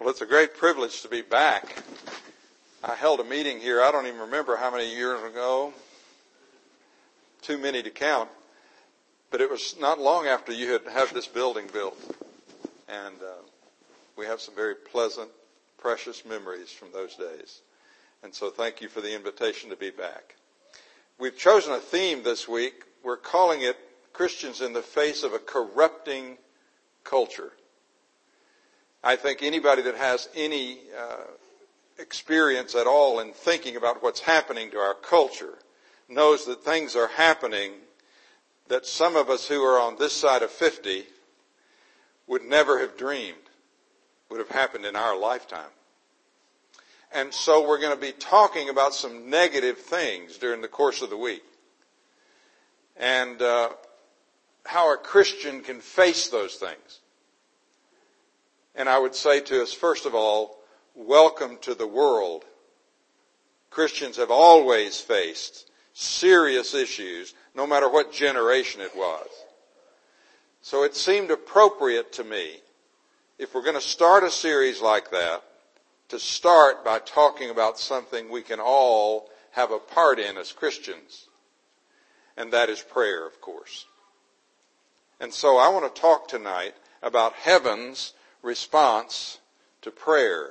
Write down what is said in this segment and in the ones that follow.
Well, it's a great privilege to be back. I held a meeting here, I don't even remember how many years ago, too many to count, but it was not long after you had had this building built. And we have some very pleasant, precious memories from those days. And so thank you for the invitation to be back. We've chosen a theme this week. We're calling it Christians in the Face of a Corrupting Culture. I think anybody that has any experience at all in thinking about what's happening to our culture knows that things are happening that some of us who are on this side of 50 would never have dreamed would have happened in our lifetime. And so we're going to be talking about some negative things during the course of the week. And how a Christian can face those things. And I would say to us, first of all, welcome to the world. Christians have always faced serious issues, no matter what generation it was. So it seemed appropriate to me, if we're going to start a series like that, to start by talking about something we can all have a part in as Christians. And that is prayer, of course. And so I want to talk tonight about heaven's response to prayer.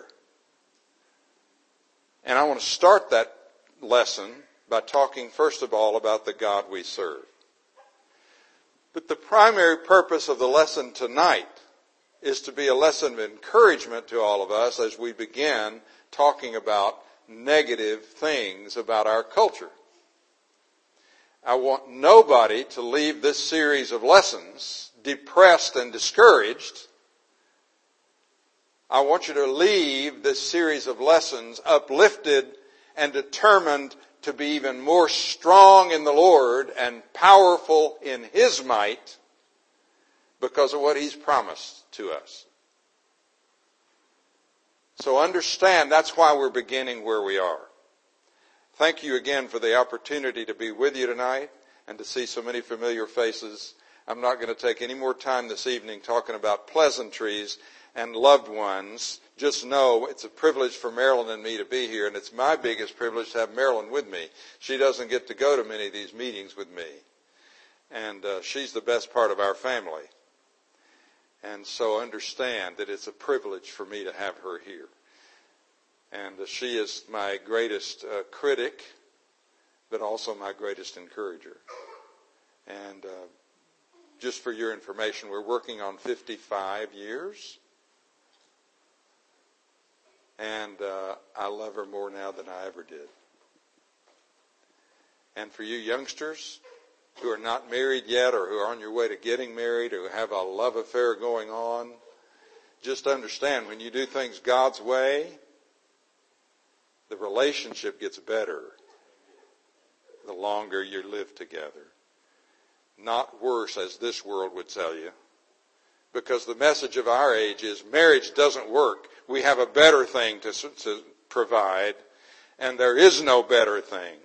And I want to start that lesson by talking first of all about the God we serve. But the primary purpose of the lesson tonight is to be a lesson of encouragement to all of us as we begin talking about negative things about our culture. I want nobody to leave this series of lessons depressed and discouraged. I want you to leave this series of lessons uplifted and determined to be even more strong in the Lord and powerful in His might because of what He's promised to us. So understand that's why we're beginning where we are. Thank you again for the opportunity to be with you tonight and to see so many familiar faces. I'm not going to take any more time this evening talking about pleasantries and loved ones. Just know it's a privilege for Marilyn and me to be here, and it's my biggest privilege to have Marilyn with me. She doesn't get to go to many of these meetings with me, and she's the best part of our family. And so understand that it's a privilege for me to have her here. And she is my greatest critic, but also my greatest encourager. And just for your information, we're working on 55 years. And I love her more now than I ever did. And for you youngsters who are not married yet or who are on your way to getting married or who have a love affair going on, just understand when you do things God's way, the relationship gets better the longer you live together. Not worse, as this world would tell you. Because the message of our age is marriage doesn't work. We have a better thing to provide, and there is no better thing.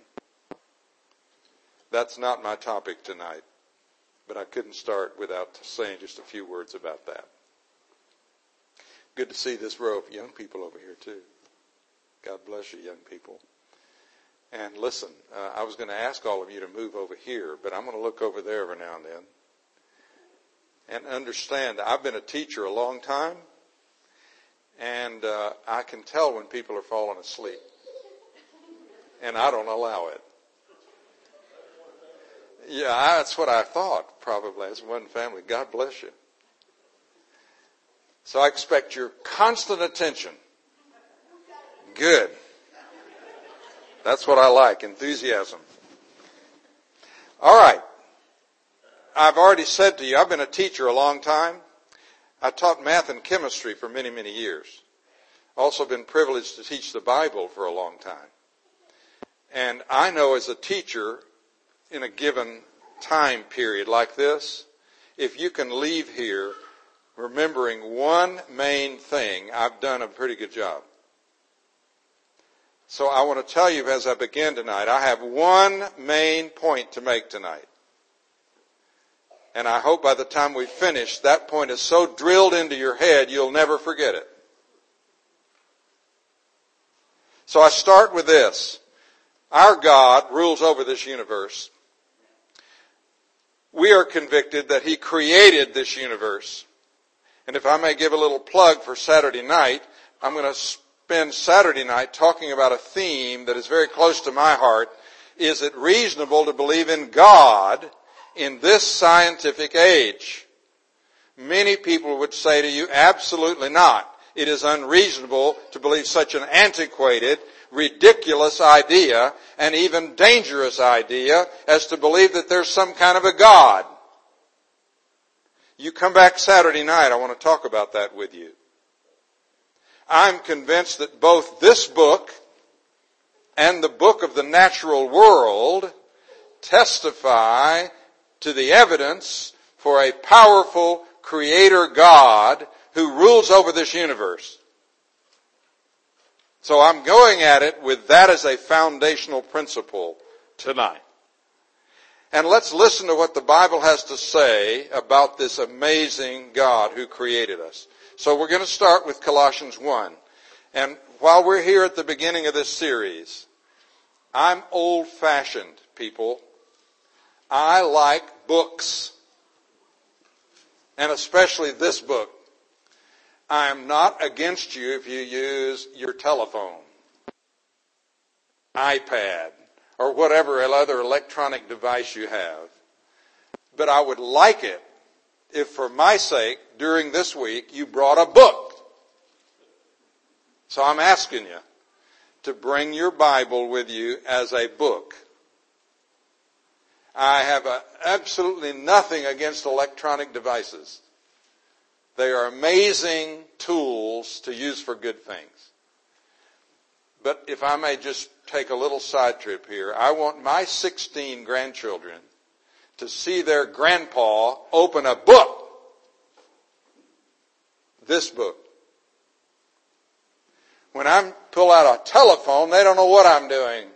That's not my topic tonight, but I couldn't start without saying just a few words about that. Good to see this row of young people over here too. God bless you, young people. And listen, I was going to ask all of you to move over here, but I'm going to look over there every now and then. And understand, I've been a teacher a long time, and I can tell when people are falling asleep. And I don't allow it. Yeah, that's what I thought, probably, as one family. God bless you. So I expect your constant attention. Good. That's what I like, enthusiasm. All right. I've already said to you, I've been a teacher a long time. I taught math and chemistry for many, many years. Also been privileged to teach the Bible for a long time. And I know as a teacher, in a given time period like this, if you can leave here remembering one main thing, I've done a pretty good job. So I want to tell you as I begin tonight, I have one main point to make tonight. And I hope by the time we finish, that point is so drilled into your head, you'll never forget it. So I start with this. Our God rules over this universe. We are convicted that He created this universe. And if I may give a little plug for Saturday night, I'm going to spend Saturday night talking about a theme that is very close to my heart. Is it reasonable to believe in God in this scientific age? Many people would say to you, absolutely not. It is unreasonable to believe such an antiquated, ridiculous idea, and even dangerous idea as to believe that there's some kind of a God. You come back Saturday night, I want to talk about that with you. I'm convinced that both this book and the book of the natural world testify to the evidence for a powerful Creator God who rules over this universe. So I'm going at it with that as a foundational principle tonight. And let's listen to what the Bible has to say about this amazing God who created us. So we're going to start with Colossians 1. And while we're here at the beginning of this series, I'm old-fashioned, people. I like books. And especially this book. I am not against you if you use your telephone, iPad, or whatever other electronic device you have. But I would like it if, for my sake, during this week, you brought a book. So I'm asking you to bring your Bible with you as a book. I have absolutely nothing against electronic devices. They are amazing tools to use for good things. But if I may just take a little side trip here, I want my 16 grandchildren to see their grandpa open a book. This book. When I pull out a telephone, they don't know what I'm doing.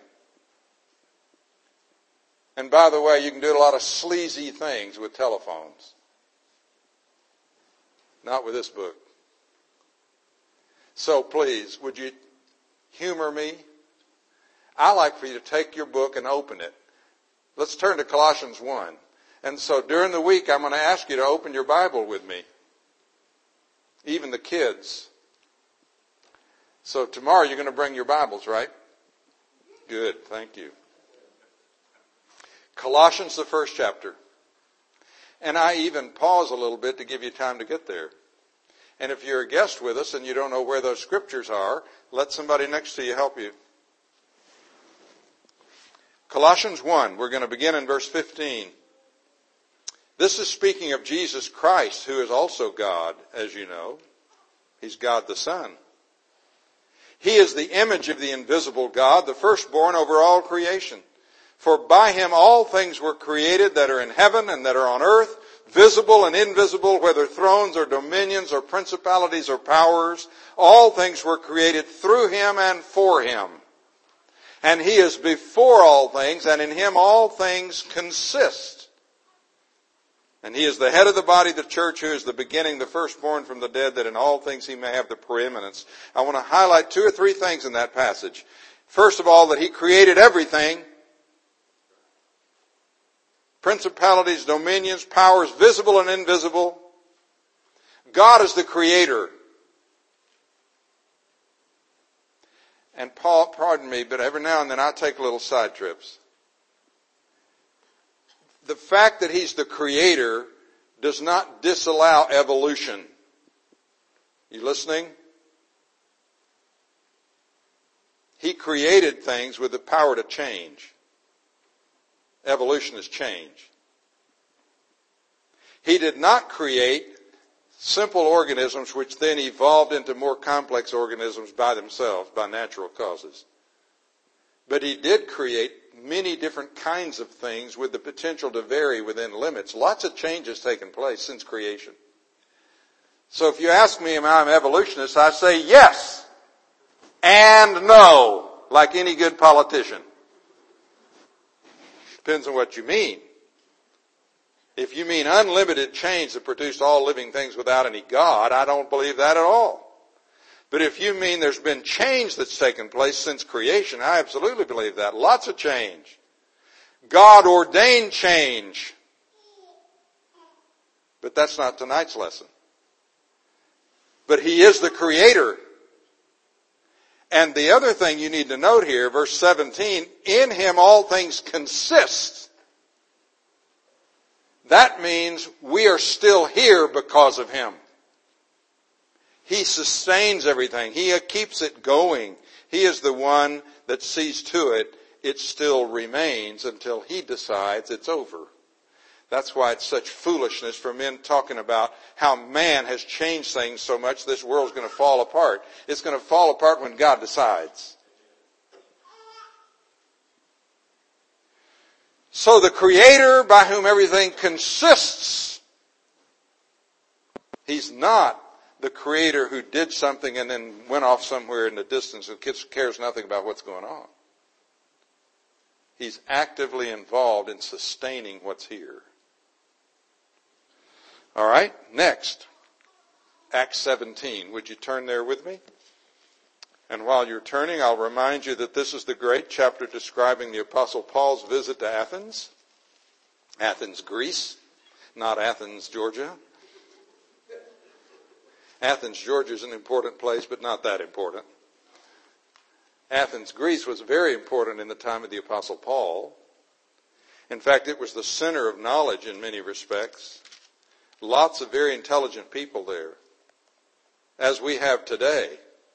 And by the way, you can do a lot of sleazy things with telephones. Not with this book. So please, would you humor me? I like for you to take your book and open it. Let's turn to Colossians 1. And so during the week, I'm going to ask you to open your Bible with me. Even the kids. So tomorrow you're going to bring your Bibles, right? Good, thank you. Colossians, the first chapter. And I even pause a little bit to give you time to get there. And if you're a guest with us and you don't know where those scriptures are, let somebody next to you help you. Colossians 1, we're going to begin in verse 15. This is speaking of Jesus Christ, who is also God, as you know. He's God the Son. He is the image of the invisible God, the firstborn over all creation. For by him all things were created that are in heaven and that are on earth, visible and invisible, whether thrones or dominions or principalities or powers. All things were created through him and for him. And he is before all things, and in him all things consist. And he is the head of the body, the church, who is the beginning, the firstborn from the dead, that in all things he may have the preeminence. I want to highlight 2 or 3 things in that passage. First of all, that he created everything. Principalities, dominions, powers, visible and invisible. God is the creator. And Paul, pardon me, but every now and then I take little side trips. The fact that he's the creator does not disallow evolution. You listening? He created things with the power to change. Evolution is change. He did not create simple organisms which then evolved into more complex organisms by themselves, by natural causes. But he did create many different kinds of things with the potential to vary within limits. Lots of changes taken place since creation. So if you ask me am I an evolutionist, I say yes and no, like any good politician. Depends on what you mean. If you mean unlimited change that produced all living things without any God, I don't believe that at all. But if you mean there's been change that's taken place since creation, I absolutely believe that. Lots of change. God ordained change. But that's not tonight's lesson. But He is the Creator. And the other thing you need to note here, verse 17, in Him all things consist. That means we are still here because of Him. He sustains everything. He keeps it going. He is the one that sees to it. It still remains until He decides it's over. That's why it's such foolishness for men talking about how man has changed things so much this world's going to fall apart. It's going to fall apart when God decides. So the Creator by whom everything consists, He's not the Creator who did something and then went off somewhere in the distance and cares nothing about what's going on. He's actively involved in sustaining what's here. All right, next, Acts 17. Would you turn there with me? And while you're turning, I'll remind you that this is the great chapter describing the Apostle Paul's visit to Athens. Athens, Greece, not Athens, Georgia. Athens, Georgia is an important place, but not that important. Athens, Greece was very important in the time of the Apostle Paul. In fact, it was the center of knowledge in many respects. Lots of very intelligent people there, as we have today.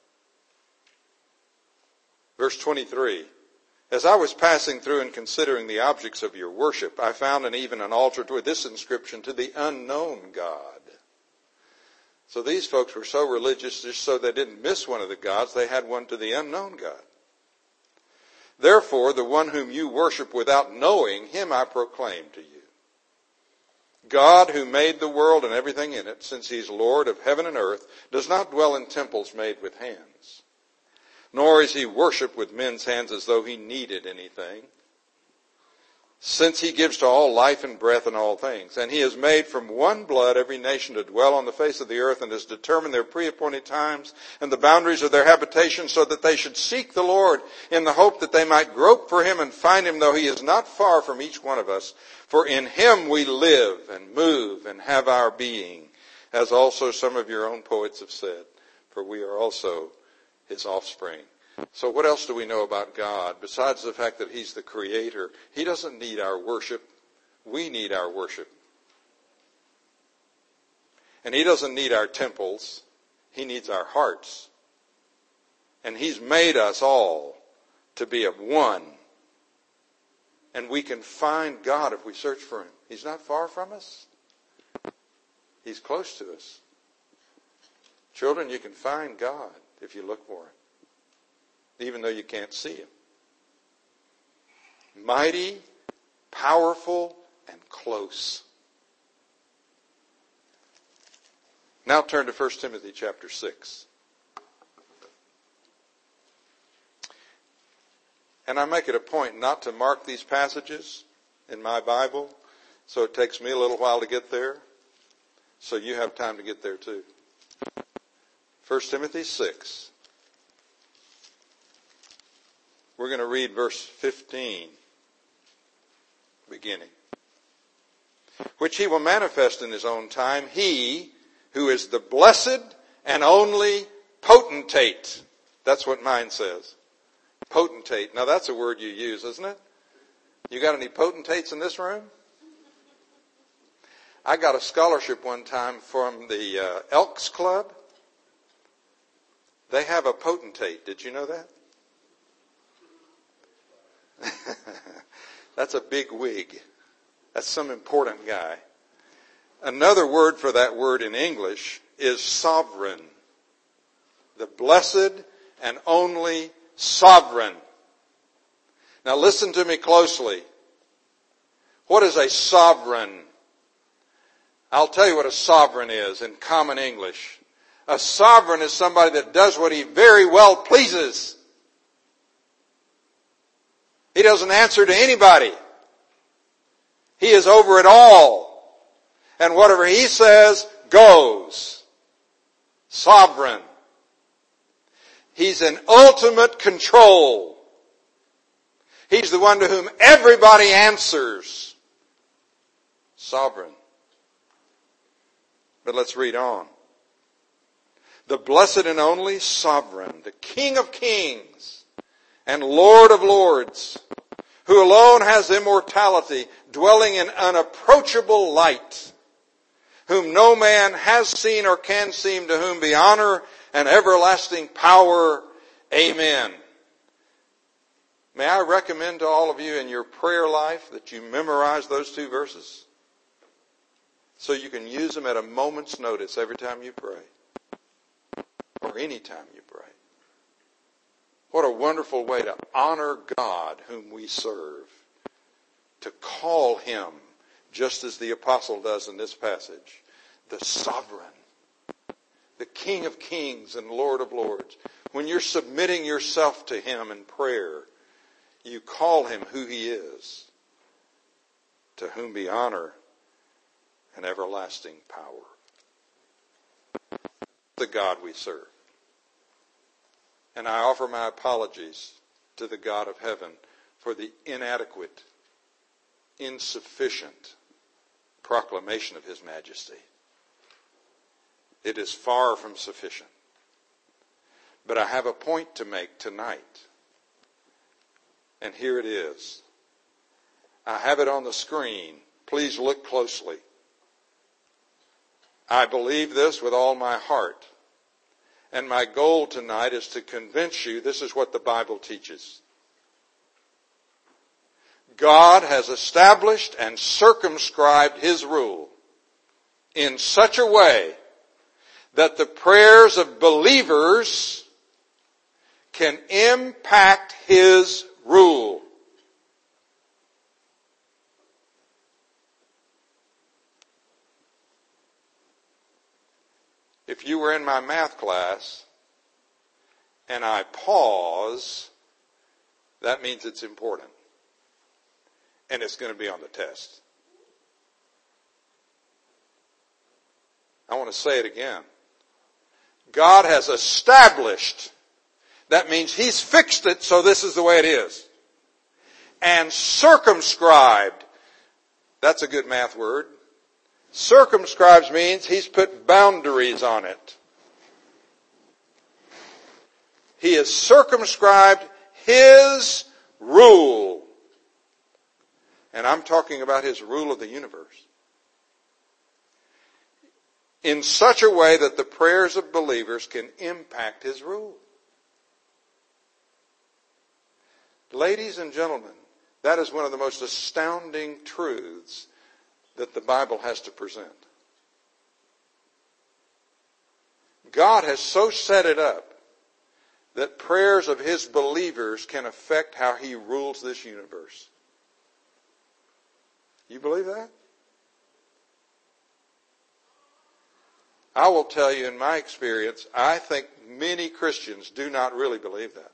Verse 23, as I was passing through and considering the objects of your worship, I found even an altar with this inscription, to the unknown God. So these folks were so religious, just so they didn't miss one of the gods, they had one to the unknown God. Therefore, the one whom you worship without knowing, Him I proclaim to you. God, who made the world and everything in it, since He's Lord of heaven and earth, does not dwell in temples made with hands. Nor is He worshipped with men's hands as though He needed anything. Since He gives to all life and breath and all things. And He has made from one blood every nation to dwell on the face of the earth, and has determined their pre-appointed times and the boundaries of their habitation, so that they should seek the Lord in the hope that they might grope for Him and find Him, though He is not far from each one of us. For in Him we live and move and have our being, as also some of your own poets have said, for we are also His offspring. So what else do we know about God besides the fact that He's the Creator? He doesn't need our worship. We need our worship. And He doesn't need our temples. He needs our hearts. And He's made us all to be of one. And we can find God if we search for Him. He's not far from us. He's close to us. Children, you can find God if you look for Him, even though you can't see Him. Mighty, powerful, and close. Now turn to 1 Timothy chapter 6. And I make it a point not to mark these passages in my Bible, so it takes me a little while to get there, so you have time to get there too. 1 Timothy 6. We're going to read verse 15, beginning. Which He will manifest in His own time, He who is the blessed and only potentate. That's what mine says. Potentate. Now that's a word you use, isn't it? You got any potentates in this room? I got a scholarship one time from the Elks Club. They have a potentate. Did you know that? That's a big wig. That's some important guy. Another word for that word in English is sovereign. The blessed and only sovereign. Now listen to me closely. What is a sovereign? I'll tell you what a sovereign is in common English. A sovereign is somebody that does what he very well pleases. He doesn't answer to anybody. He is over it all. And whatever He says goes. Sovereign. He's in ultimate control. He's the one to whom everybody answers. Sovereign. But let's read on. The blessed and only sovereign, the King of kings and Lord of lords, who alone has immortality, dwelling in unapproachable light, whom no man has seen or can see, to whom be honor and everlasting power. Amen. May I recommend to all of you in your prayer life that you memorize those two verses so you can use them at a moment's notice every time you pray or any time you pray. What a wonderful way to honor God whom we serve, to call Him, just as the apostle does in this passage, the sovereign, the King of kings and Lord of lords. When you're submitting yourself to Him in prayer, you call Him who He is, to whom be honor and everlasting power. The God we serve. And I offer my apologies to the God of heaven for the inadequate, insufficient proclamation of His majesty. It is far from sufficient. But I have a point to make tonight. And here it is. I have it on the screen. Please look closely. I believe this with all my heart. And my goal tonight is to convince you this is what the Bible teaches. God has established and circumscribed His rule in such a way that the prayers of believers can impact His rule. If you were in my math class and I pause, that means it's important. And it's going to be on the test. I want to say it again. God has established. That means He's fixed it, so this is the way it is. And circumscribed. That's a good math word. Circumscribes means He's put boundaries on it. He has circumscribed His rule. And I'm talking about His rule of the universe. In such a way that the prayers of believers can impact His rule. Ladies and gentlemen, that is one of the most astounding truths that the Bible has to present. God has so set it up that prayers of His believers can affect how He rules this universe. You believe that? I will tell you, in my experience, I think many Christians do not really believe that.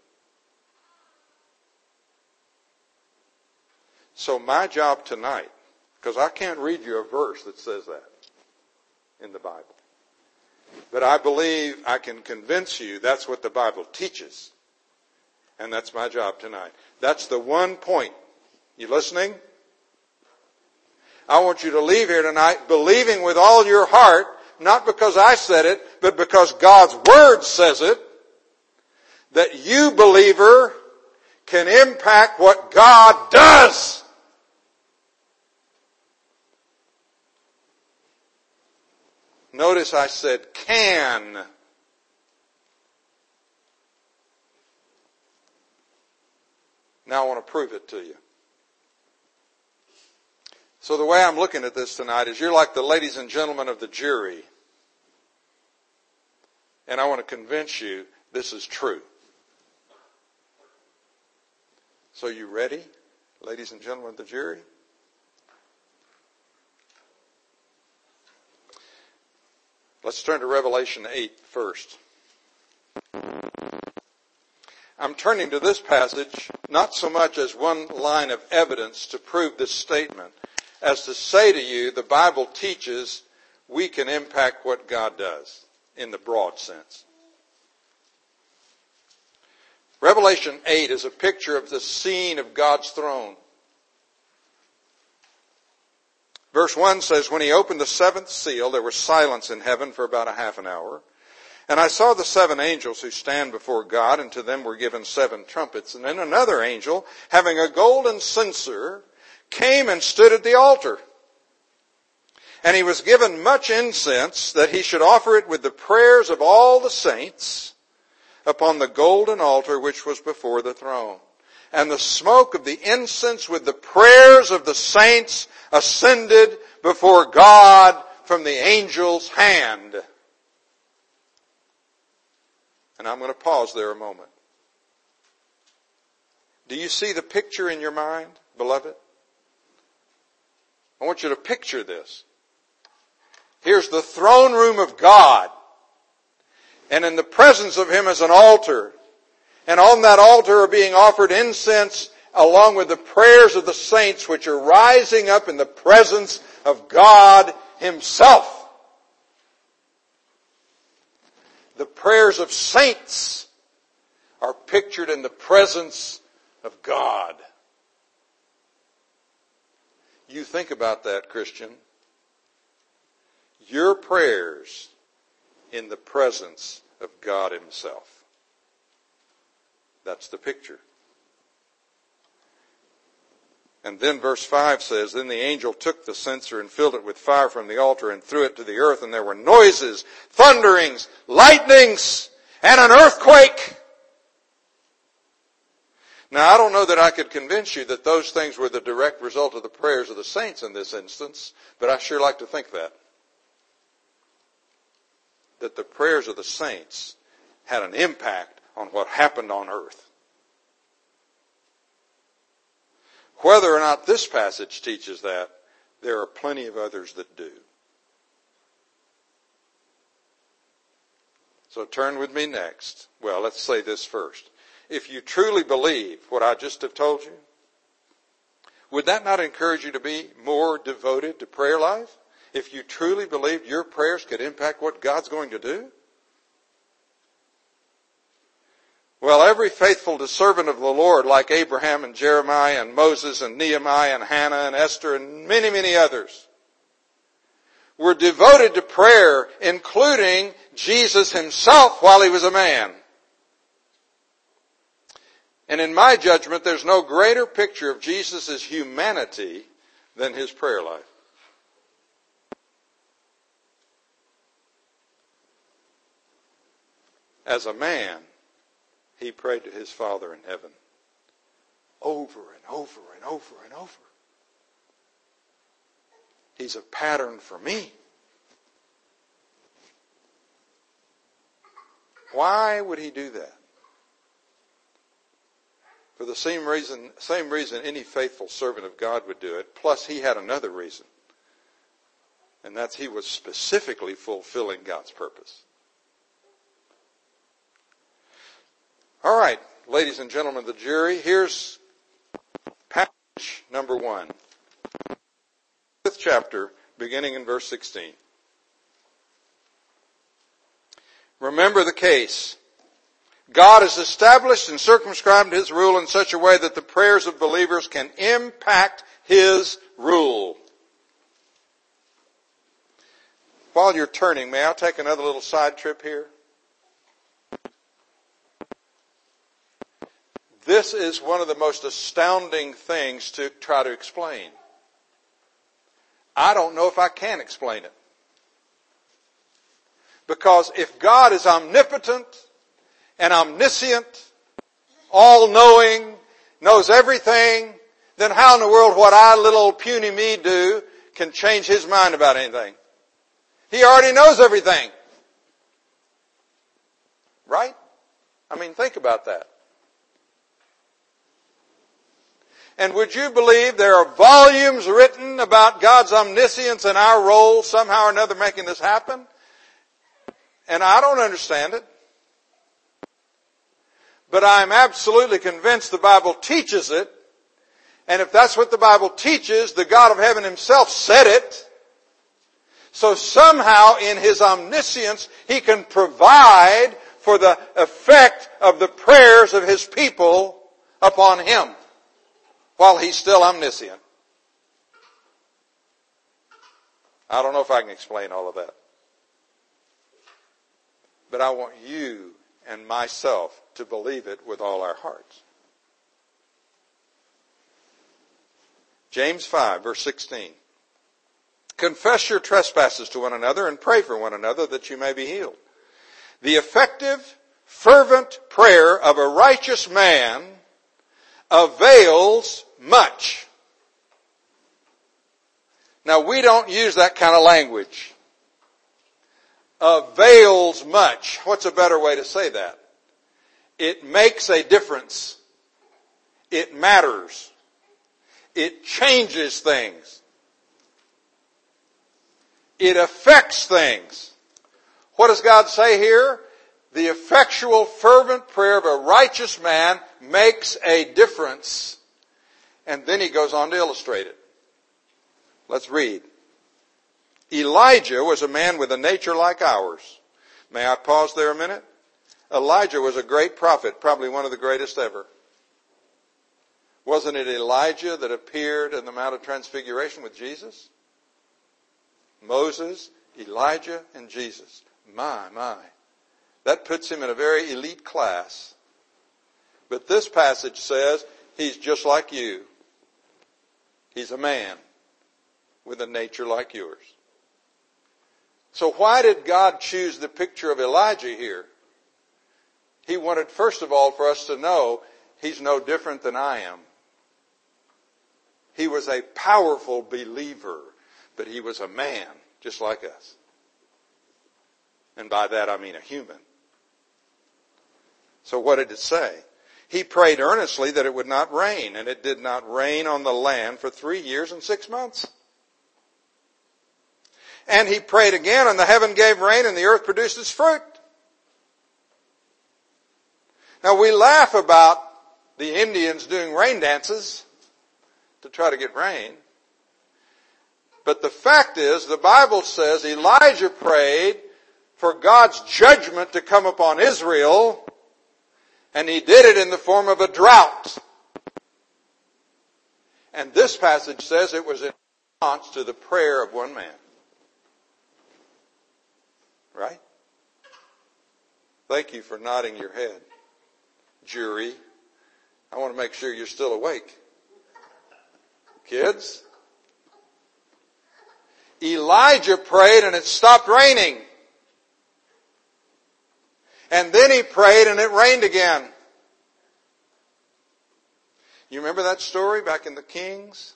So my job tonight, because I can't read you a verse that says that in the Bible, but I believe I can convince you that's what the Bible teaches. And that's my job tonight. That's the one point. You listening? I want you to leave here tonight believing with all your heart, not because I said it, but because God's Word says it, that you, believer, can impact what God does. Notice I said can. Now I want to prove it to you. So the way I'm looking at this tonight is you're like the ladies and gentlemen of the jury. And I want to convince you this is true. So you ready, ladies and gentlemen of the jury? Let's turn to Revelation 8 first. I'm turning to this passage not so much as one line of evidence to prove this statement, as to say to you the Bible teaches we can impact what God does in the broad sense. Revelation 8 is a picture of the scene of God's throne. Verse 1 says, when he opened the seventh seal, there was silence in heaven for about a half an hour. And I saw the 7 angels who stand before God, and to them were given 7 trumpets. And then another angel, having a golden censer, came and stood at the altar. And he was given much incense, that he should offer it with the prayers of all the saints upon the golden altar which was before the throne. And the smoke of the incense with the prayers of the saints ascended before God from the angel's hand. And I'm going to pause there a moment. Do you see the picture in your mind, beloved? I want you to picture this. Here's the throne room of God. And in the presence of Him is an altar. And on that altar are being offered incense along with the prayers of the saints, which are rising up in the presence of God Himself. The prayers of saints are pictured in the presence of God. You think about that, Christian. Your prayers in the presence of God Himself. That's the picture. And then verse 5 says, then the angel took the censer and filled it with fire from the altar and threw it to the earth, and there were noises, thunderings, lightnings, and an earthquake. Now, I don't know that I could convince you that those things were the direct result of the prayers of the saints in this instance, but I sure like to think that. That the prayers of the saints had an impact on what happened on earth. Whether or not this passage teaches that, there are plenty of others that do. So turn with me next. Well, let's say this first. If you truly believe what I just have told you, would that not encourage you to be more devoted to prayer life? If you truly believed your prayers could impact what God's going to do? Well, every faithful servant of the Lord, like Abraham and Jeremiah and Moses and Nehemiah and Hannah and Esther and many, many others, were devoted to prayer, including Jesus Himself while He was a man. And in my judgment, there's no greater picture of Jesus' humanity than His prayer life. As a man, He prayed to His Father in heaven over and over and over and over. He's a pattern for me. Why would He do that? For the same reason any faithful servant of God would do it, plus He had another reason. And that's He was specifically fulfilling God's purpose. All right, ladies and gentlemen of the jury, here's passage number 1. 5th chapter, beginning in verse 16. Remember the case. God has established and circumscribed His rule in such a way that the prayers of believers can impact His rule. While you're turning, may I take another little side trip here? This is one of the most astounding things to try to explain. I don't know if I can explain it. Because if God is omnipotent and omniscient, all-knowing, knows everything, then how in the world what I, little old puny me, do can change His mind about anything? He already knows everything. Right? I mean, think about that. And would you believe there are volumes written about God's omniscience and our role somehow or another making this happen? And I don't understand it. But I'm absolutely convinced the Bible teaches it. And if that's what the Bible teaches, the God of heaven Himself said it. So somehow in His omniscience, He can provide for the effect of the prayers of His people upon Him while He's still omniscient. I don't know if I can explain all of that. But I want you and myself to believe it with all our hearts. James 5, verse 16. Confess your trespasses to one another and pray for one another that you may be healed. The effective, fervent prayer of a righteous man avails much. Now, we don't use that kind of language. Avails much. What's a better way to say that? It makes a difference. It matters. It changes things. It affects things. What does God say here? The effectual, fervent prayer of a righteous man makes a difference. And then he goes on to illustrate it. Let's read. Elijah was a man with a nature like ours. May I pause there a minute? Elijah was a great prophet, probably one of the greatest ever. Wasn't it Elijah that appeared in the Mount of Transfiguration with Jesus? Moses, Elijah, and Jesus. My. That puts him in a very elite class. But this passage says he's just like you. He's a man with a nature like yours. So why did God choose the picture of Elijah here? He wanted, first of all, for us to know he's no different than I am. He was a powerful believer, but he was a man just like us. And by that I mean a human. So what did it say? He prayed earnestly that it would not rain, and it did not rain on the land for 3 years and 6 months. And he prayed again, and the heaven gave rain, and the earth produced its fruit. Now we laugh about the Indians doing rain dances to try to get rain. But the fact is, the Bible says Elijah prayed for God's judgment to come upon Israel, and he did it in the form of a drought. And this passage says it was in response to the prayer of one man. Right? Thank you for nodding your head, jury. I want to make sure you're still awake. Kids? Elijah prayed and it stopped raining. And then he prayed and it rained again. You remember that story back in the Kings?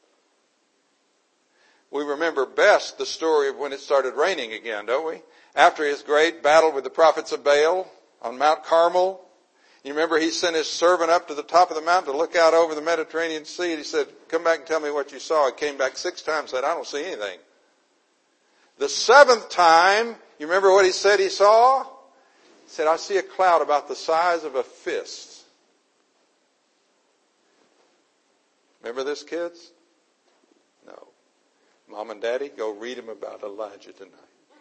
We remember best the story of when it started raining again, don't we? After his great battle with the prophets of Baal on Mount Carmel. You remember he sent his servant up to the top of the mountain to look out over the Mediterranean Sea. And he said, come back and tell me what you saw. He came back 6 times and said, I don't see anything. The 7th time, you remember what he said he saw? He said, I see a cloud about the size of a fist. Remember this, kids? No. Mom and Daddy, go read him about Elijah tonight.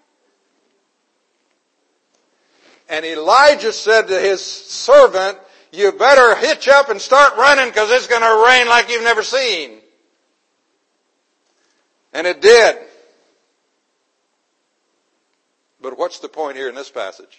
And Elijah said to his servant, you better hitch up and start running because it's going to rain like you've never seen. And it did. But what's the point here in this passage?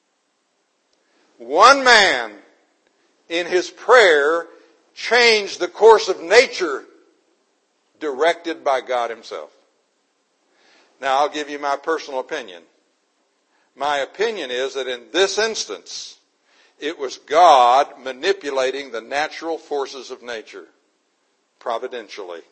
One man in his prayer changed the course of nature directed by God himself. Now I'll give you my personal opinion. My opinion is that in this instance, it was God manipulating the natural forces of nature providentially.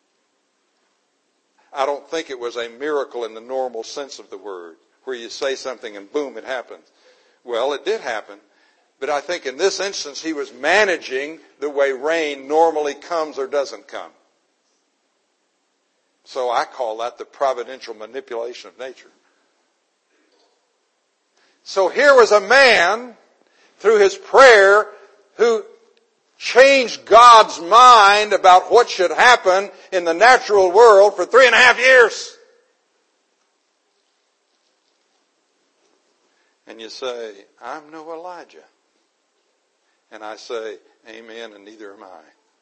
I don't think it was a miracle in the normal sense of the word, where you say something and boom, it happens. Well, it did happen. But I think in this instance, he was managing the way rain normally comes or doesn't come. So I call that the providential manipulation of nature. So here was a man, through his prayer, who changed God's mind about what should happen in the natural world for 3.5 years. And you say, I'm no Elijah. And I say, amen, and neither am I.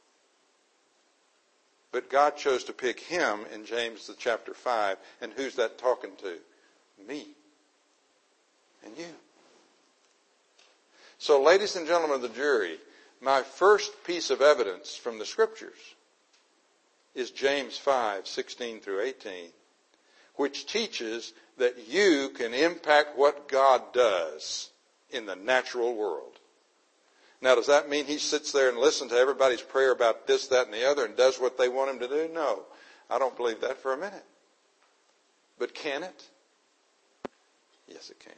But God chose to pick him in James the chapter 5. And who's that talking to? Me. And you. So, ladies and gentlemen of the jury, my first piece of evidence from the Scriptures is James 5:16 through 18, which teaches that you can impact what God does in the natural world. Now, does that mean he sits there and listens to everybody's prayer about this, that, and the other and does what they want him to do? No, I don't believe that for a minute. But can it? Yes, it can.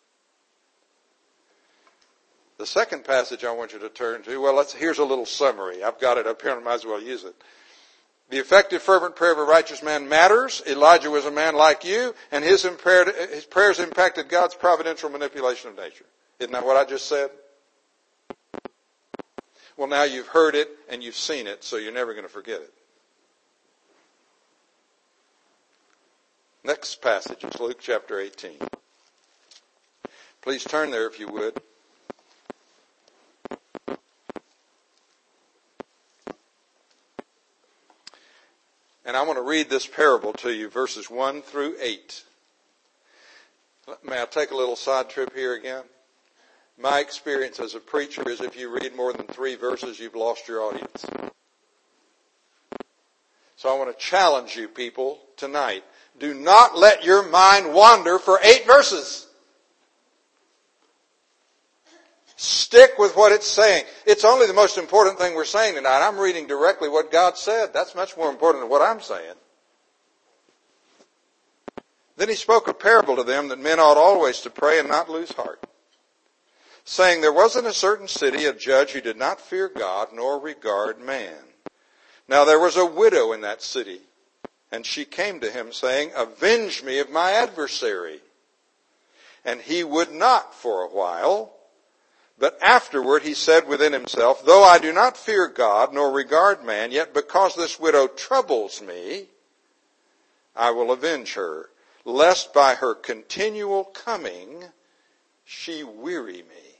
The second passage I want you to turn to, here's a little summary. I've got it up here and I might as well use it. The effective, fervent prayer of a righteous man matters. Elijah was a man like you, and his prayers impacted God's providential manipulation of nature. Isn't that what I just said? Well, now you've heard it and you've seen it, so you're never going to forget it. Next passage is Luke chapter 18. Please turn there if you would. And I want to read this parable to you, verses 1 through 8. May I take a little side trip here again? My experience as a preacher is if you read more than 3 verses, you've lost your audience. So I want to challenge you people tonight. Do not let your mind wander for 8 verses. Stick with what it's saying. It's only the most important thing we're saying tonight. I'm reading directly what God said. That's much more important than what I'm saying. Then he spoke a parable to them that men ought always to pray and not lose heart, saying, there was in a certain city a judge who did not fear God nor regard man. Now there was a widow in that city, and she came to him saying, avenge me of my adversary. And he would not for a while. But afterward he said within himself, though I do not fear God nor regard man, yet because this widow troubles me, I will avenge her, lest by her continual coming she weary me.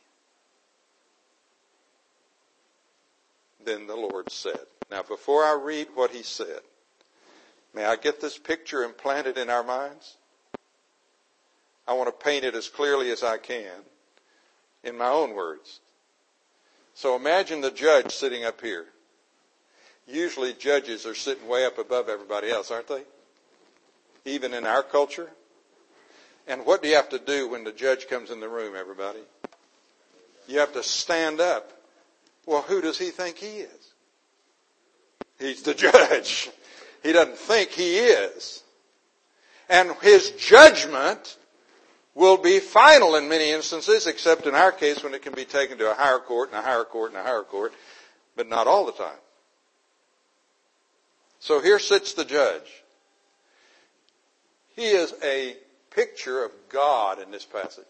Then the Lord said. Now before I read what he said, may I get this picture implanted in our minds? I want to paint it as clearly as I can in my own words. So imagine the judge sitting up here. Usually judges are sitting way up above everybody else, aren't they? Even in our culture. And what do you have to do when the judge comes in the room, everybody? You have to stand up. Well, who does he think he is? He's the judge. He doesn't think he is. And his judgment will be final in many instances, except in our case when it can be taken to a higher court and a higher court and a higher court, but not all the time. So here sits the judge. He is a picture of God in this passage.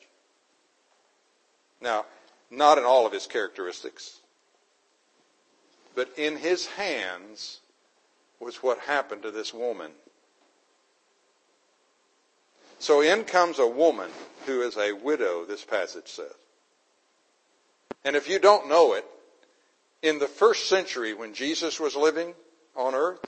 Now, not in all of his characteristics, but in his hands was what happened to this woman. So in comes a woman who is a widow, this passage says. And if you don't know it, in the first century when Jesus was living on earth,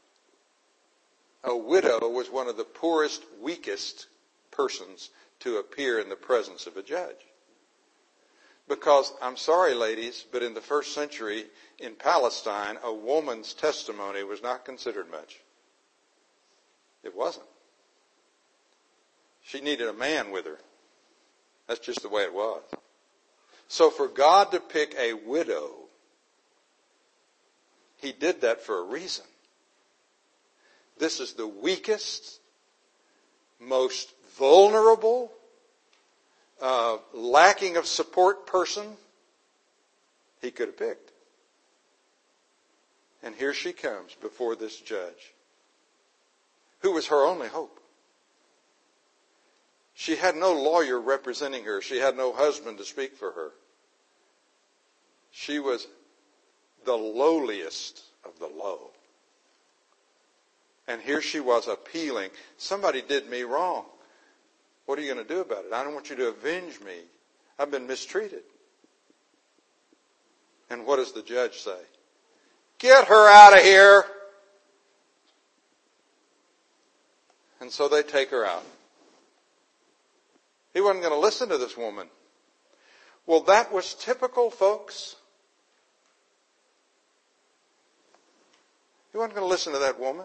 a widow was one of the poorest, weakest persons to appear in the presence of a judge. Because, I'm sorry ladies, but in the first century in Palestine, a woman's testimony was not considered much. It wasn't. She needed a man with her. That's just the way it was. So for God to pick a widow, he did that for a reason. This is the weakest, most vulnerable, lacking of support person he could have picked. And here she comes before this judge, who was her only hope. She had no lawyer representing her. She had no husband to speak for her. She was the lowliest of the low. And here she was appealing. Somebody did me wrong. What are you going to do about it? I don't want you to avenge me. I've been mistreated. And what does the judge say? Get her out of here. And so they take her out. He wasn't going to listen to this woman. Well, that was typical, folks. He wasn't going to listen to that woman.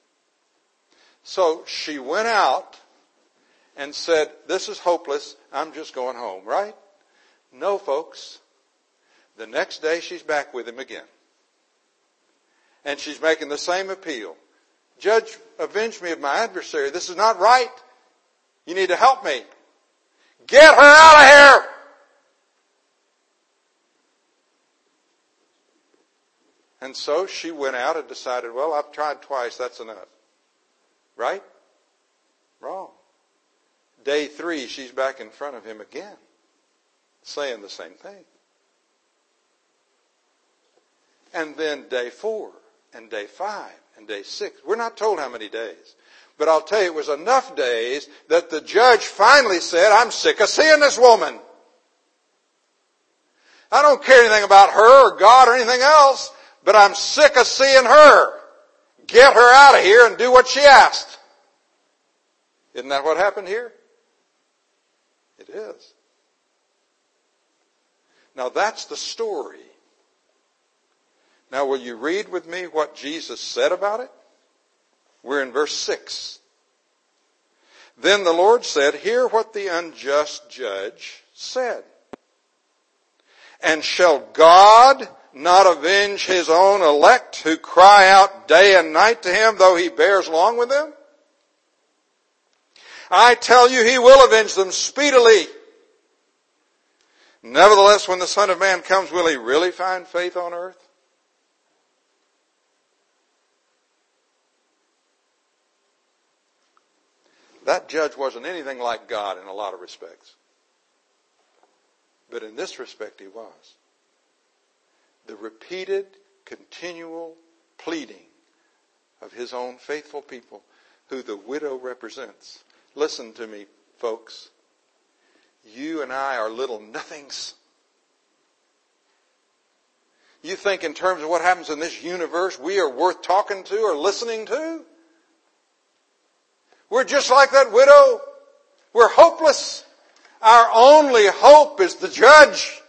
So she went out and said, this is hopeless. I'm just going home, right? No, folks. The next day she's back with him again. And she's making the same appeal. Judge, avenge me of my adversary. This is not right. You need to help me. Get her out of here! And so she went out and decided, well, I've tried twice, that's enough. Right? Wrong. Day 3, she's back in front of him again, saying the same thing. And then day 4, and day 5, and day 6. We're not told how many days. But I'll tell you, it was enough days that the judge finally said, I'm sick of seeing this woman. I don't care anything about her or God or anything else, but I'm sick of seeing her. Get her out of here and do what she asked. Isn't that what happened here? It is. Now that's the story. Now will you read with me what Jesus said about it? We're in verse 6. Then the Lord said, hear what the unjust judge said. And shall God not avenge his own elect who cry out day and night to him, though he bears long with them? I tell you, he will avenge them speedily. Nevertheless, when the Son of Man comes, will he really find faith on earth? That judge wasn't anything like God in a lot of respects. But in this respect, he was. The repeated, continual pleading of his own faithful people, who the widow represents. Listen to me, folks. You and I are little nothings. You think in terms of what happens in this universe, we are worth talking to or listening to? We're just like that widow. We're hopeless. Our only hope is the judge.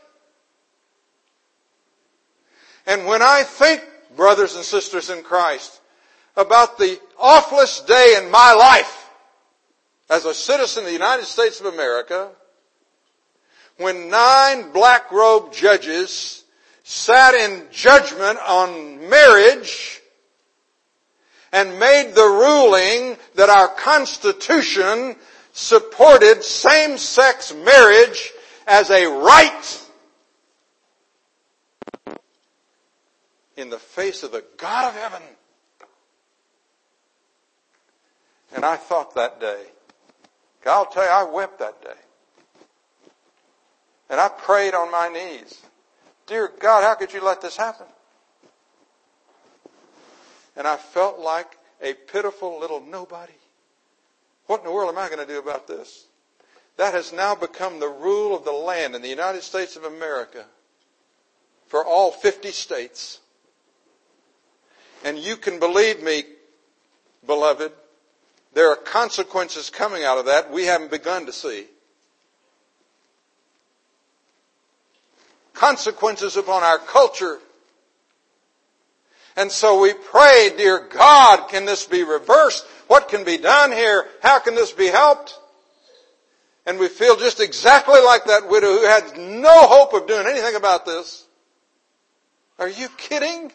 And when I think, brothers and sisters in Christ, about the awfulest day in my life as a citizen of the United States of America, when 9 black-robed judges sat in judgment on marriage and made the ruling that our Constitution supported same-sex marriage as a right in the face of the God of heaven. And I thought that day, I'll tell you, I wept that day. And I prayed on my knees, dear God, how could you let this happen? And I felt like a pitiful little nobody. What in the world am I going to do about this? That has now become the rule of the land in the United States of America for all 50 states. And you can believe me, beloved, there are consequences coming out of that we haven't begun to see. Consequences upon our culture. And so we pray, dear God, can this be reversed? What can be done here? How can this be helped? And we feel just exactly like that widow who had no hope of doing anything about this. Are you kidding?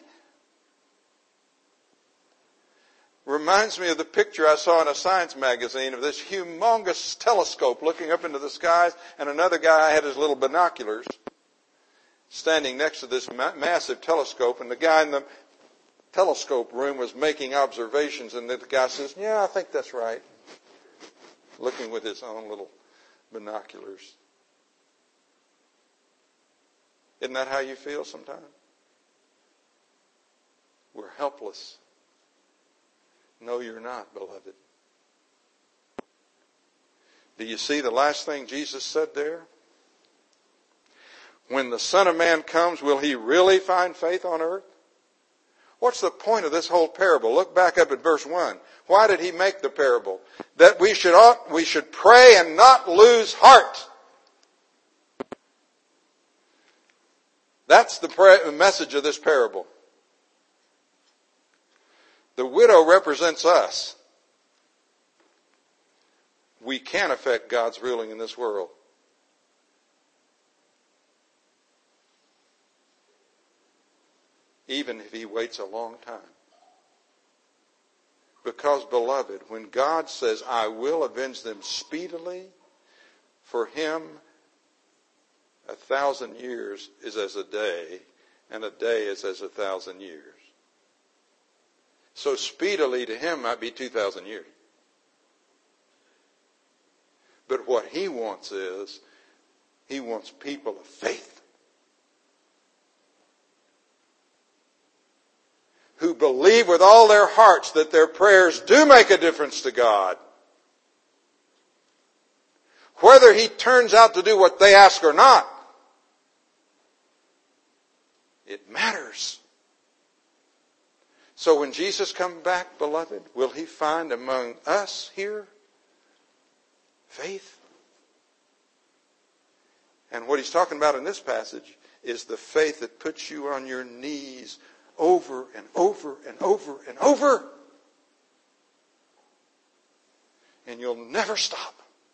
Reminds me of the picture I saw in a science magazine of this humongous telescope looking up into the skies, and another guy had his little binoculars standing next to this massive telescope, and the guy in the telescope room was making observations, and the guy says, yeah, I think that's right. Looking with his own little binoculars. Isn't that how you feel sometimes? We're helpless. No, you're not, beloved. Do you see the last thing Jesus said there? When the Son of Man comes, will he really find faith on earth? What's the point of this whole parable? Look back up at verse 1. Why did he make the parable? That we should pray and not lose heart. That's the message of this parable. The widow represents us. We can affect God's ruling in this world. Even if he waits a long time. Because, beloved, when God says, I will avenge them speedily, for him 1,000 years is as a day, and a day is as 1,000 years. So speedily to him might be 2,000 years. But what he wants is, he wants people of faith. Who believe with all their hearts that their prayers do make a difference to God. Whether he turns out to do what they ask or not, it matters. So when Jesus comes back, beloved, will he find among us here faith? And what he's talking about in this passage is the faith that puts you on your knees over and over and over and over. And you'll never stop.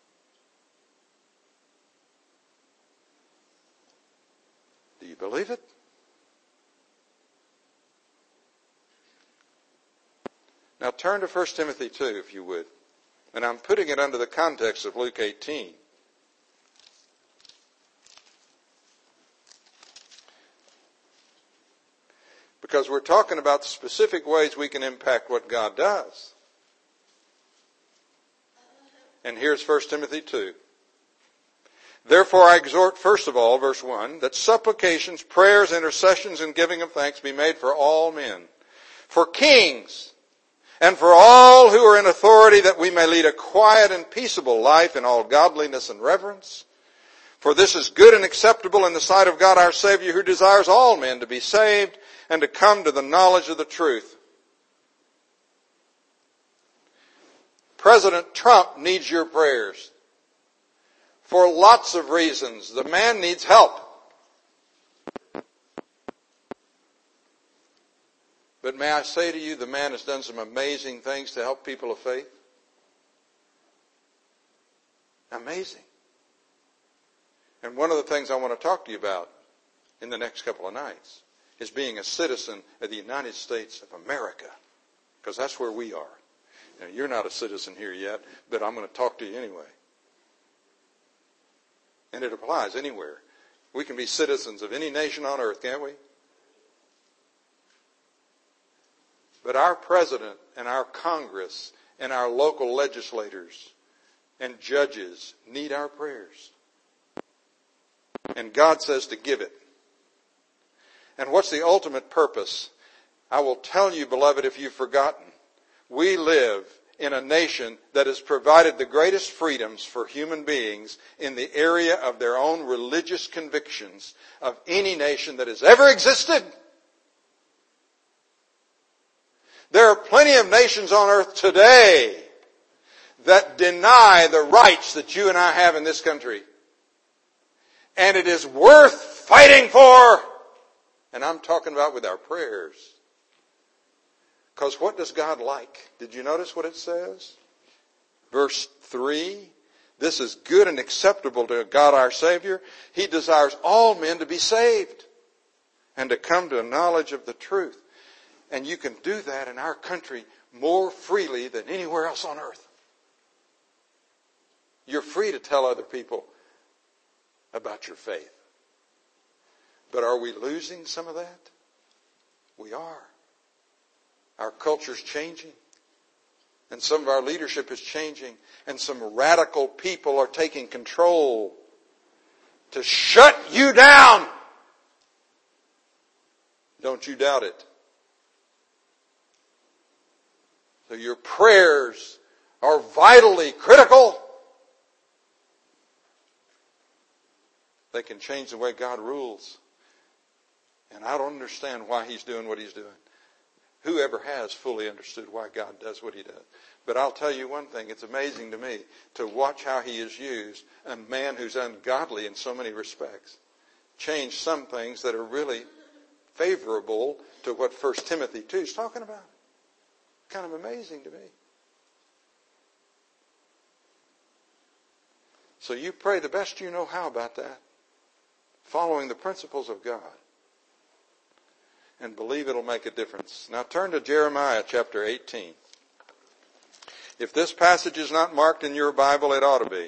Do you believe it? Now turn to 1 Timothy 2, if you would. And I'm putting it under the context of Luke 18. Because we're talking about the specific ways we can impact what God does. And here's 1 Timothy 2. Therefore I exhort, first of all, verse 1, that supplications, prayers, intercessions, and giving of thanks be made for all men, for kings, and for all who are in authority, that we may lead a quiet and peaceable life in all godliness and reverence. For this is good and acceptable in the sight of God our Savior, who desires all men to be saved and to come to the knowledge of the truth. President Trump needs your prayers for lots of reasons. The man needs help. But may I say to you, the man has done some amazing things to help people of faith. Amazing. And one of the things I want to talk to you about in the next couple of nights is being a citizen of the United States of America. Because that's where we are. Now, you're not a citizen here yet, but I'm going to talk to you anyway. And it applies anywhere. We can be citizens of any nation on earth, can't we? But our president and our Congress and our local legislators and judges need our prayers. And God says to give it. And what's the ultimate purpose? I will tell you, beloved, if you've forgotten, we live in a nation that has provided the greatest freedoms for human beings in the area of their own religious convictions of any nation that has ever existed. There are plenty of nations on earth today that deny the rights that you and I have in this country. And it is worth fighting for. And I'm talking about with our prayers. Because what does God like? Did you notice what it says? Verse 3. This is good and acceptable to God our Savior. He desires all men to be saved and to come to a knowledge of the truth. And you can do that in our country more freely than anywhere else on earth. You're free to tell other people about your faith. But are we losing some of that? We are. Our culture's changing. And some of our leadership is changing. And some radical people are taking control to shut you down. Don't you doubt it. So your prayers are vitally critical. They can change the way God rules. And I don't understand why He's doing what He's doing. Whoever has fully understood why God does what He does. But I'll tell you one thing, it's amazing to me to watch how He has used a man who's ungodly in so many respects, change some things that are really favorable to what 1 Timothy 2 is talking about. Kind of amazing to me. So you pray the best you know how about that, following the principles of God, and believe it'll make a difference. Now turn to Jeremiah chapter 18. If this passage is not marked in your Bible, it ought to be.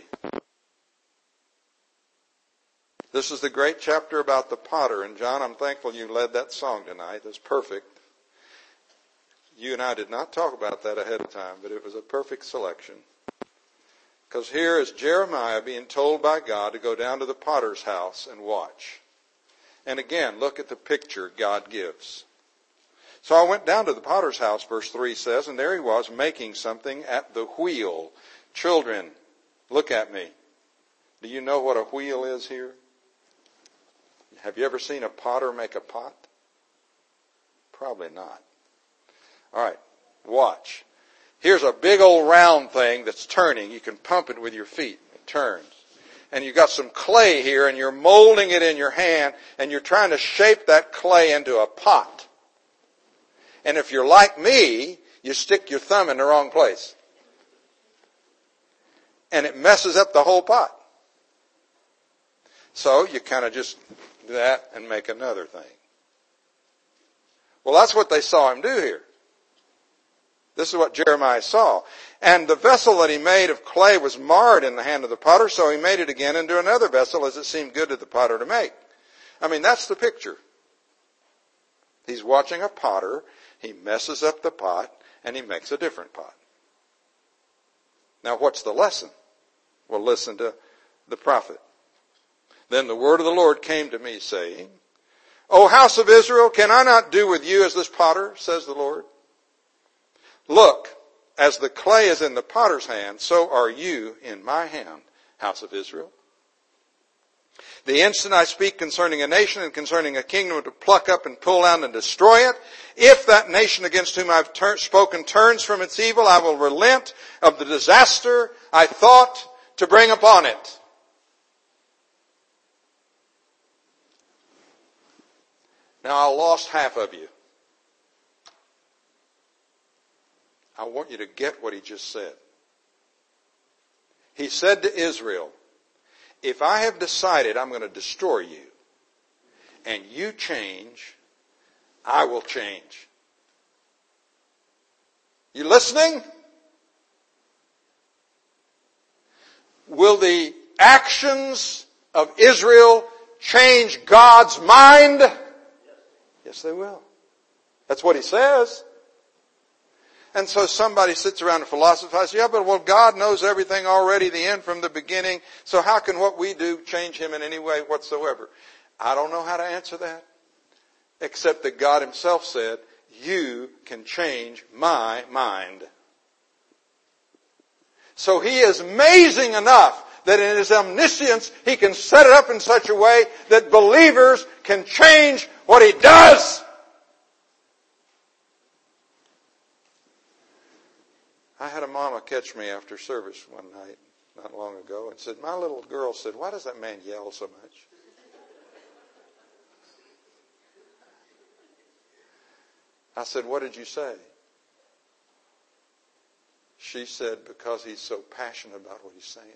This is the great chapter about the potter. And John, I'm thankful you led that song tonight. That's perfect. You and I did not talk about that ahead of time, but it was a perfect selection. Because here is Jeremiah being told by God to go down to the potter's house and watch. And again, look at the picture God gives. So I went down to the potter's house, verse 3 says, and there he was making something at the wheel. Children, look at me. Do you know what a wheel is here? Have you ever seen a potter make a pot? Probably not. All right, watch. Here's a big old round thing that's turning. You can pump it with your feet. It turns. And you've got some clay here, and you're molding it in your hand, and you're trying to shape that clay into a pot. And if you're like me, you stick your thumb in the wrong place. And it messes up the whole pot. So you kind of just do that and make another thing. Well, that's what they saw him do here. This is what Jeremiah saw. And the vessel that he made of clay was marred in the hand of the potter, so he made it again into another vessel as it seemed good to the potter to make. I mean, that's the picture. He's watching a potter. He messes up the pot, and he makes a different pot. Now, what's the lesson? Well, listen to the prophet. Then the word of the Lord came to me, saying, O house of Israel, can I not do with you as this potter, says the Lord? Look, as the clay is in the potter's hand, so are you in my hand, house of Israel. The instant I speak concerning a nation and concerning a kingdom to pluck up and pull down and destroy it, if that nation against whom I've spoken turns from its evil, I will relent of the disaster I thought to bring upon it. Now, I lost half of you. I want you to get what he just said. He said to Israel, if I have decided I'm going to destroy you, and you change, I will change. You listening? Will the actions of Israel change God's mind? Yes, they will. That's what he says. And so somebody sits around and philosophizes, yeah, but well, God knows everything already, the end from the beginning, so how can what we do change him in any way whatsoever? I don't know how to answer that, except that God himself said, you can change my mind. So he is amazing enough that in his omniscience, he can set it up in such a way that believers can change what he does. I had a mama catch me after service one night, not long ago, and said, my little girl said, why does that man yell so much? I said, what did you say? She said, because he's so passionate about what he's saying.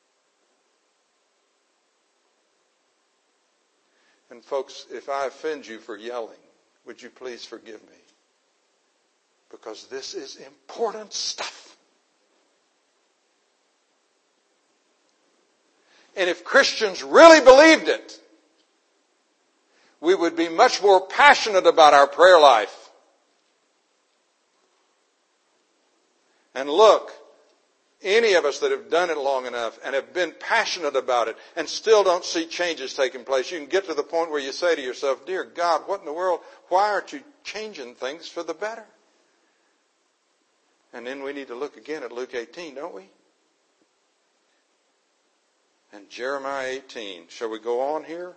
And folks, if I offend you for yelling, would you please forgive me? Because this is important stuff. And if Christians really believed it, we would be much more passionate about our prayer life. And look, any of us that have done it long enough and have been passionate about it and still don't see changes taking place, you can get to the point where you say to yourself, dear God, what in the world, why aren't you changing things for the better? And then we need to look again at Luke 18, don't we? and Jeremiah 18. Shall we go on here?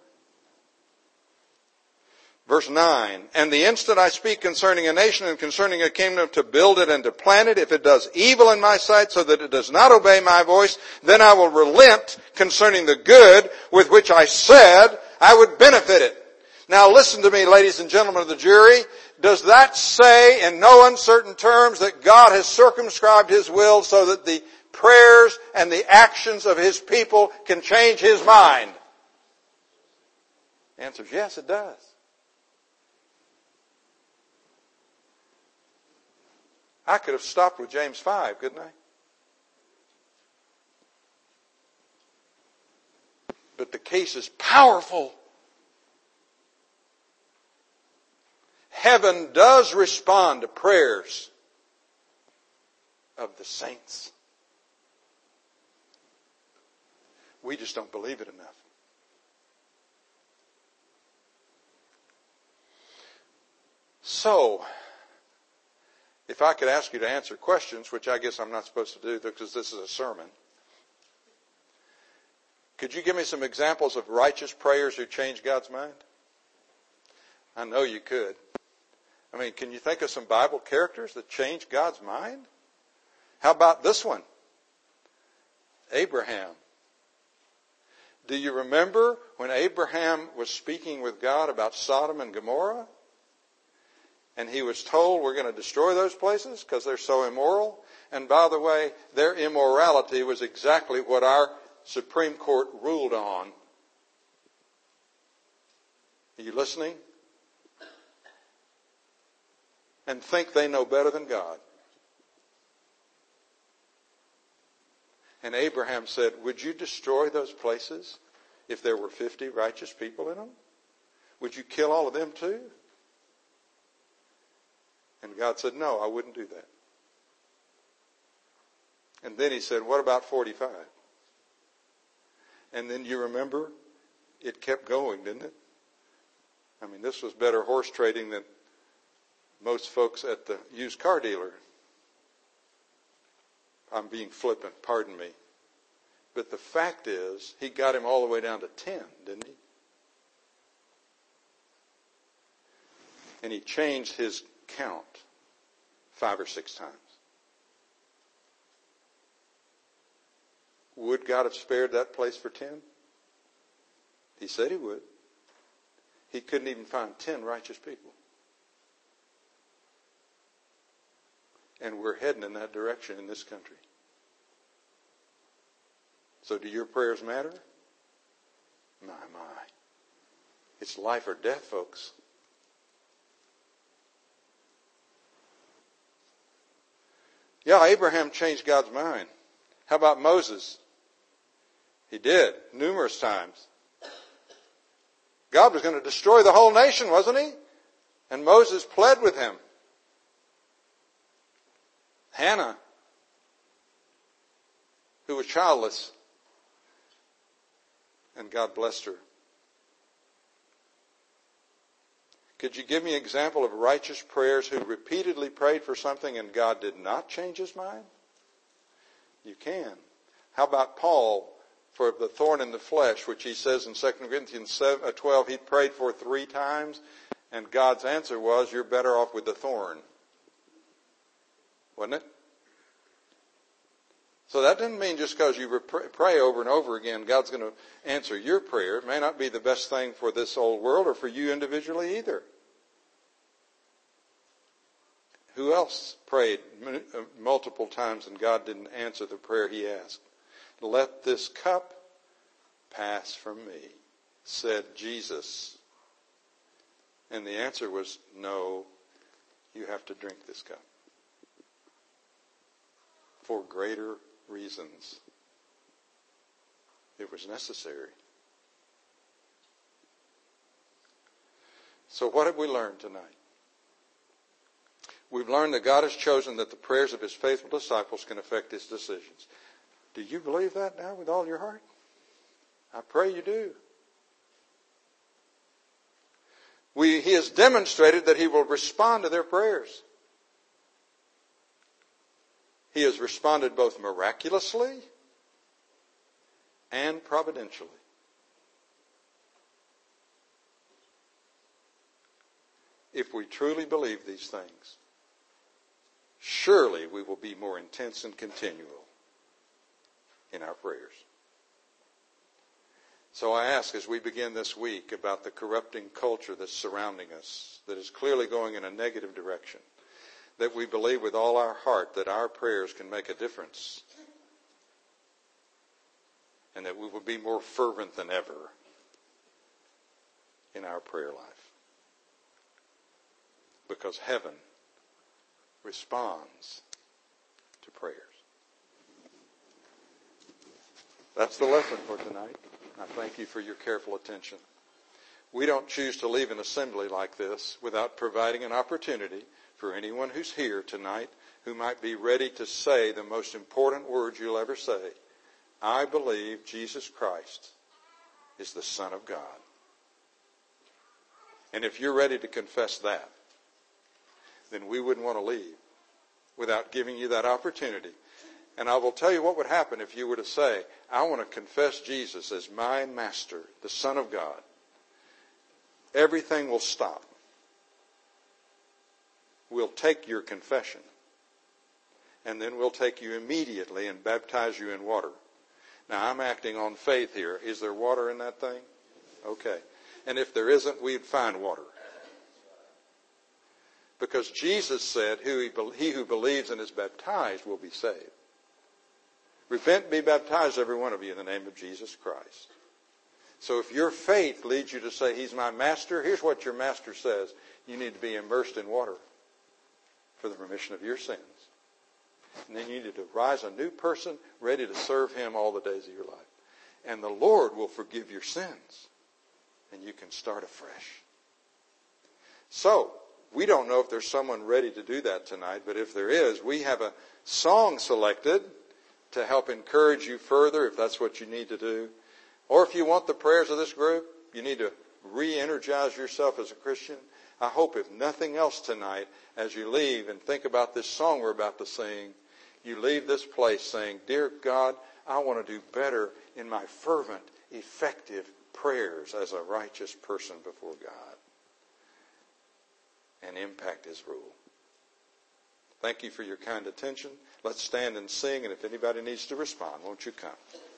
Verse 9, and the instant I speak concerning a nation and concerning a kingdom to build it and to plant it, if it does evil in my sight so that it does not obey my voice, then I will relent concerning the good with which I said I would benefit it. Now listen to me, ladies and gentlemen of the jury. Does that say in no uncertain terms that God has circumscribed His will so that the prayers and the actions of His people can change His mind? The answer is yes, it does. I could have stopped with James 5, couldn't I? But the case is powerful. Heaven does respond to prayers of the saints. We just don't believe it enough. So, if I could ask you to answer questions, which I guess I'm not supposed to do because this is a sermon. Could you give me some examples of righteous prayers who changed God's mind? I know you could. I mean, can you think of some Bible characters that changed God's mind? How about this one? Abraham. Do you remember when Abraham was speaking with God about Sodom and Gomorrah? And he was told, we're going to destroy those places because they're so immoral. And by the way, their immorality was exactly what our Supreme Court ruled on. Are you listening? And think they know better than God. And Abraham said, would you destroy those places if there were 50 righteous people in them? Would you kill all of them too? And God said, no, I wouldn't do that. And then he said, what about 45? And then you remember, it kept going, didn't it? I mean, this was better horse trading than most folks at the used car dealer. I'm being flippant, pardon me. But the fact is, he got him all the way down to 10, didn't he? And he changed his count 5 or 6 times. Would God have spared that place for 10? He said he would. He couldn't even find 10 righteous people. And we're heading in that direction in this country. So do your prayers matter? My. It's life or death, folks. Yeah, Abraham changed God's mind. How about Moses? He did, numerous times. God was going to destroy the whole nation, wasn't he? And Moses pled with him. Hannah, who was childless, and God blessed her. Could you give me an example of righteous prayers who repeatedly prayed for something and God did not change his mind? You can. How about Paul for the thorn in the flesh, which he says in 2 Corinthians 12 he prayed for 3 times, and God's answer was, you're better off with the thorn. Wasn't it? So that doesn't mean just because you pray over and over again, God's going to answer your prayer. It may not be the best thing for this old world or for you individually either. Who else prayed multiple times and God didn't answer the prayer he asked? Let this cup pass from me, said Jesus. And the answer was, no, you have to drink this cup. For greater reasons. It was necessary. So what have we learned tonight? We've learned that God has chosen that the prayers of his faithful disciples can affect his decisions. Do you believe that now with all your heart? I pray you do. He has demonstrated that he will respond to their prayers. He has responded both miraculously and providentially. If we truly believe these things, surely we will be more intense and continual in our prayers. So I ask as we begin this week about the corrupting culture that's surrounding us, that is clearly going in a negative direction, that we believe with all our heart that our prayers can make a difference, and that we will be more fervent than ever in our prayer life. Because heaven responds to prayers. That's the lesson for tonight. I thank you for your careful attention. We don't choose to leave an assembly like this without providing an opportunity for anyone who's here tonight who might be ready to say the most important words you'll ever say. I believe Jesus Christ is the Son of God. And if you're ready to confess that, then we wouldn't want to leave without giving you that opportunity. And I will tell you what would happen if you were to say, I want to confess Jesus as my Master, the Son of God. Everything will stop. We'll take your confession, and then we'll take you immediately and baptize you in water. Now, I'm acting on faith here. Is there water in that thing? Okay. And if there isn't, we'd find water. Because Jesus said, he who believes and is baptized will be saved. Repent and be baptized, every one of you, in the name of Jesus Christ. So if your faith leads you to say, He's my Master, here's what your Master says. You need to be immersed in water for the remission of your sins. And then you need to rise a new person ready to serve Him all the days of your life. And the Lord will forgive your sins. And you can start afresh. So, we don't know if there's someone ready to do that tonight, but if there is, we have a song selected to help encourage you further if that's what you need to do. Or if you want the prayers of this group, you need to re-energize yourself as a Christian. I hope if nothing else tonight, as you leave and think about this song we're about to sing, you leave this place saying, Dear God, I want to do better in my fervent, effective prayers as a righteous person before God and impact His rule. Thank you for your kind attention. Let's stand and sing, and if anybody needs to respond, won't you come?